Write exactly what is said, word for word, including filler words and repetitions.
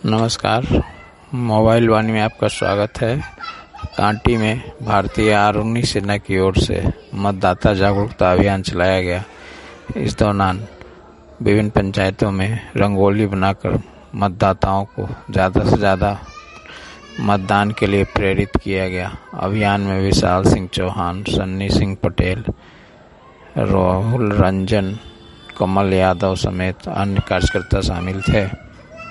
नमस्कार, मोबाइल वाणी में आपका स्वागत है। कांटी में भारतीय आर्मी सेना की ओर से मतदाता जागरूकता अभियान चलाया गया। इस दौरान विभिन्न पंचायतों में रंगोली बनाकर मतदाताओं को ज़्यादा से ज़्यादा मतदान के लिए प्रेरित किया गया। अभियान में विशाल सिंह चौहान, सन्नी सिंह पटेल, राहुल रंजन, कमल यादव समेत अन्य कार्यकर्ता शामिल थे।